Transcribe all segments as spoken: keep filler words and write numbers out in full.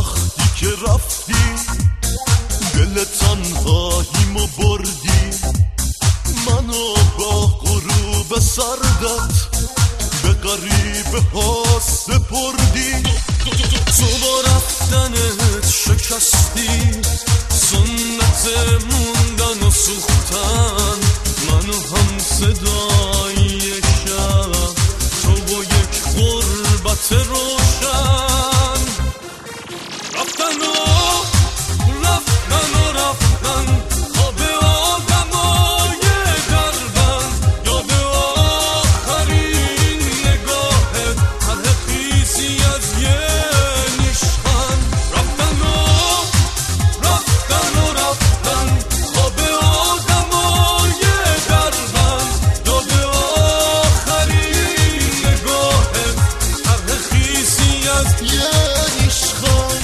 وقتی که رفتی دل تنهاییمو بردی، منو با غروب سردت به غریبه ها سپردی. تو با رفتنت شکستی سنت موندن و سوختن، منو هم صدای شب، تو با یک غربت روشن. رفتن و رفتن و رفتن خواب آدمای دربند، یاد آخرین نگاهت طرح خیسی از یه نیشخن. رفتن و رفتن و رفتن خواب آدمای دربند، یاد آخرین نگاهت طرح خیسی از یه نیشخن.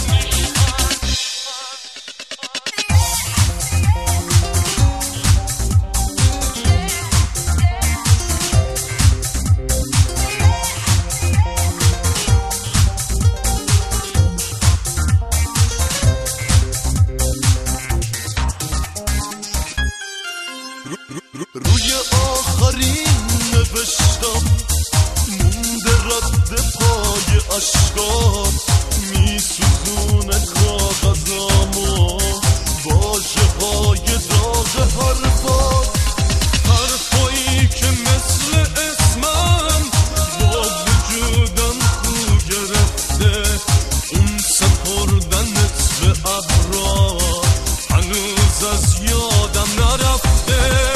روی آخرین نوشتم مونده رد پای اشکات، میسوزونه کاغذامو واژه های داغ حرفات، حرفایی که مثل اسمم با وجودم خو گرفته. اون سپردنت به ابرا هنوز از یادم نرفته.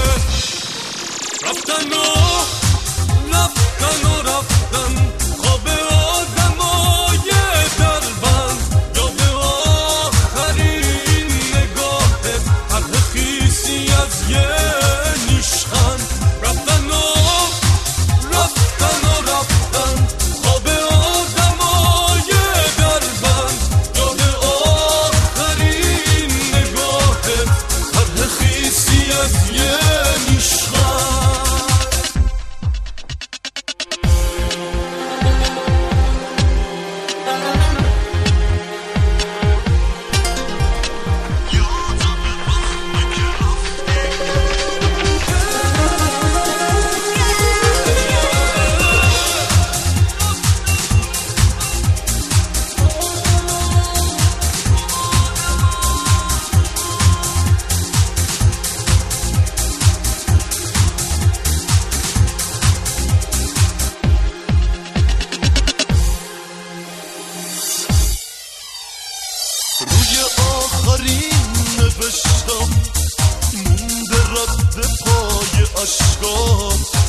رفتن و رفتن و رفتن خواب آدمای دربند، یاد آخرین نگاهت طرح خیسی از یه نیشخن. رفتن و رفتن و رفتن خواب آدمای دربند، یاد آخرین نگاهت طرح خیسی از یه نیشخن. روی آخرین نوشتم مونده رد پای اشکات،